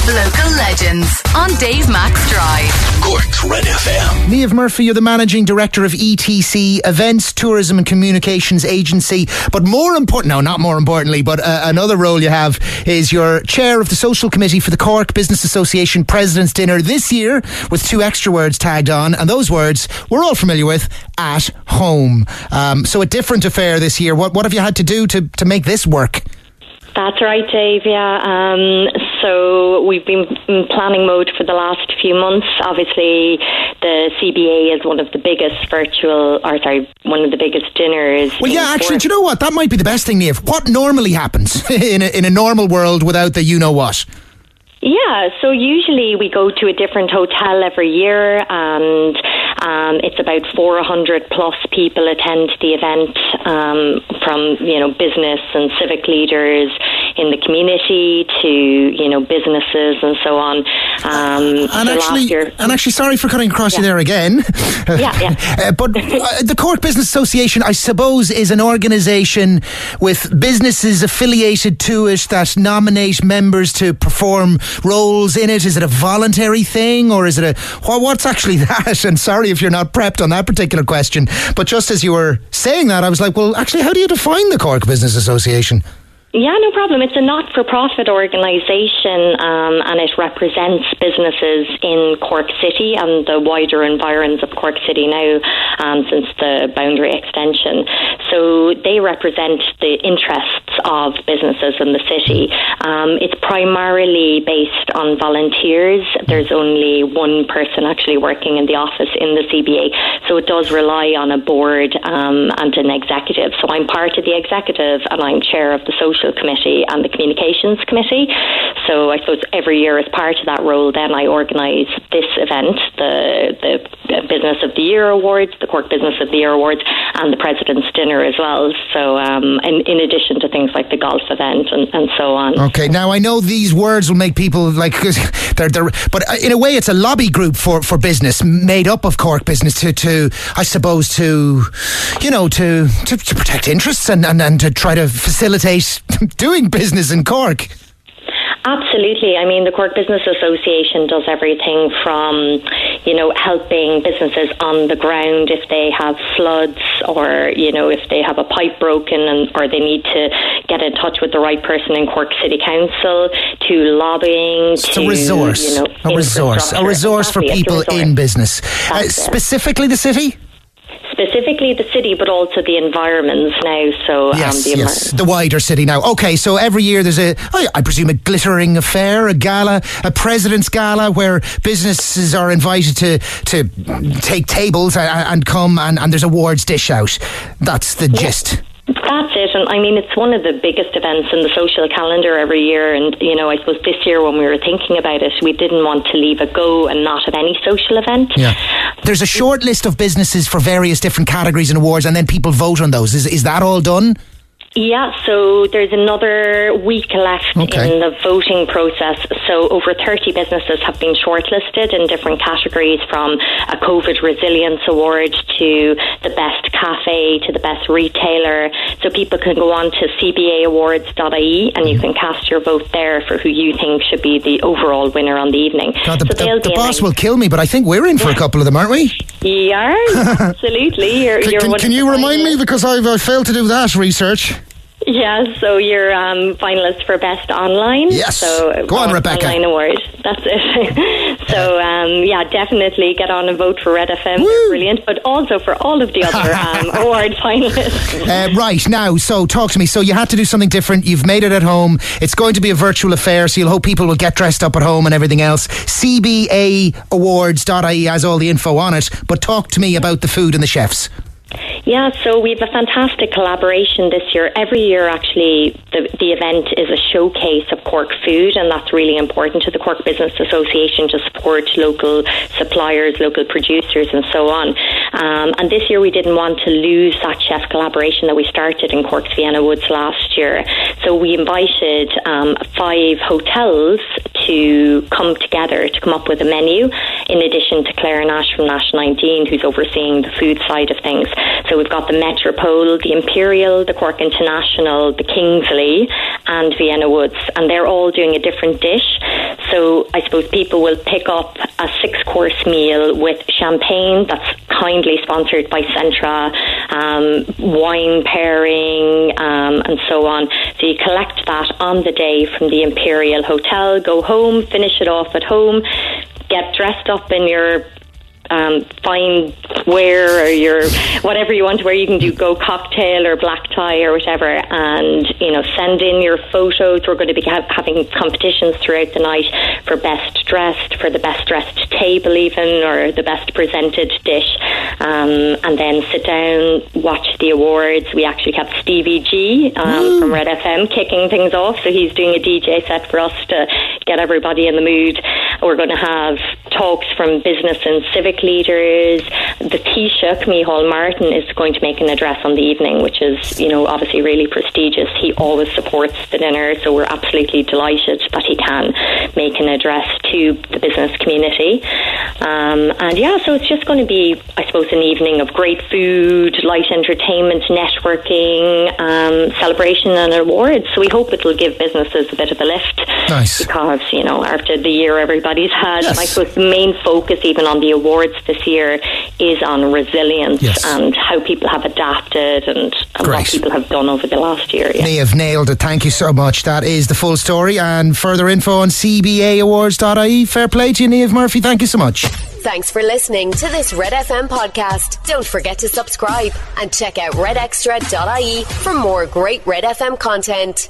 Local Legends on Dave Max Drive. Cork's Red FM. Niamh Murphy, you're the Managing Director of ETC, Events, Tourism and Communications Agency. But another role you have is you're Chair of the Social Committee for the Cork Business Association President's Dinner this year, with 2 extra words tagged on, and those words we're all familiar with: at home. So a different affair this year. What have you had to do to make this work? That's right, Dave, yeah. So we've been in planning mode for the last few months. Obviously, the CBA is one of the biggest dinners. Well, yeah, actually, do you know what? That might be the best thing, Niamh. What normally happens in a normal world without the you-know-what? Yeah, so usually we go to a different hotel every year, and it's about 400 plus people attend the event, from business and civic leaders in the community to businesses and so on. Actually, sorry for cutting across you there again. But the Cork Business Association, I suppose, is an organisation with businesses affiliated to it that nominate members to perform roles in it. Is it a voluntary thing, or is it what's actually that? And sorry if you're not prepped on that particular question, but just as you were saying that, I was like, well, actually, how do you define the Cork Business Association? Yeah, no problem. It's a not-for-profit organisation, and it represents businesses in Cork City and the wider environs of Cork City now, since the boundary extension. So they represent the interests of businesses in the city. It's primarily based on volunteers. There's only one person actually working in the office in the CBA, so it does rely on a board and an executive. So I'm part of the executive, and I'm chair of the social committee and the communications committee. So I suppose every year, as part of that role, then I organise this event, the Business of the Year Awards, the Cork Business of the Year Awards, and the President's Dinner as well. So in addition to things like the golf event and so on. Okay, now I know these words will make people like but in a way it's a lobby group for business, made up of Cork business to protect interests and to try to facilitate doing business in Cork. Absolutely. I mean, the Cork Business Association does everything from, helping businesses on the ground if they have floods, or, if they have a pipe broken or they need to get in touch with the right person in Cork City Council, to lobbying, a resource for people in business. Specifically the city? Specifically the city, but also the environments now. So the wider city now. Okay, so every year there's I presume a glittering affair, a gala, a President's Gala, where businesses are invited to take tables and come, and there's awards dish out. That's the gist. That's it, and I mean, it's one of the biggest events in the social calendar every year, and I suppose this year when we were thinking about it, we didn't want to leave it go and not have any social event. Yeah. There's a short list of businesses for various different categories and awards, and then people vote on those. Is that all done? Yeah, so there's another week left in the voting process. So over 30 businesses have been shortlisted in different categories, from a COVID Resilience Award to the best cafe to the best retailer. So people can go on to cbaawards.ie and you can cast your vote there for who you think should be the overall winner on the evening. God, the boss will kill me, but I think we're in for a couple of them, aren't we? Yeah, absolutely. Can you remind me, because I've failed to do that research? Yeah, so you're finalist for Best Online. Yes. So go on, Rebecca. Online Award. That's it. So, definitely get on and vote for Red FM. Woo! They're brilliant, but also for all of the other award finalists. Right, now, so talk to me. So you had to do something different. You've made it at home. It's going to be a virtual affair, so you'll hope people will get dressed up at home and everything else. cbaawards.ie has all the info on it. But talk to me about the food and the chefs. Yeah, so we have a fantastic collaboration this year. Every year, actually, the event is a showcase of Cork food, and that's really important to the Cork Business Association to support local suppliers, local producers, and so on. And this year, we didn't want to lose that chef collaboration that we started in Cork's Vienna Woods last year. So we invited 5 hotels to come together to come up with a menu, in addition to Claire Nash from Nash 19, who's overseeing the food side of things. So we've got the Metropole, the Imperial, the Cork International, the Kingsley, and Vienna Woods, and they're all doing a different dish. So I suppose people will pick up a 6-course meal with champagne that's kindly sponsored by Centra, wine pairing, and so on. So you collect that on the day from the Imperial Hotel, go home, finish it off at home, get dressed up in your fine wear or your whatever you want to wear. You can go cocktail or black tie or whatever, and send in your photos. We're going to be having competitions throughout the night for best dressed, for the best dressed table even, or the best presented dish, and then sit down, watch the awards. We actually have Stevie G from Red FM kicking things off, so he's doing a DJ set for us to get everybody in the mood. We're going to have talks from business and civic leaders. The Taoiseach, Micheál Martin, is going to make an address on the evening, which is, obviously really prestigious. He always supports the dinner, so we're absolutely delighted that he can make an address to the business community. So it's just going to be, I suppose, an evening of great food, light entertainment, networking, celebration and awards. So we hope it will give businesses a bit of a lift. Nice. Because, after the year everybody's had, yes. I suppose the main focus even on the awards this year is on resilience, yes, and how people have adapted and what people have done over the last year. Yeah. Niamh, nailed it. Thank you so much. That is the full story, and further info on cbaawards.ie. Fair play to you, Niamh Murphy. Thank you so much. Thanks for listening to this Red FM podcast. Don't forget to subscribe and check out redextra.ie for more great Red FM content.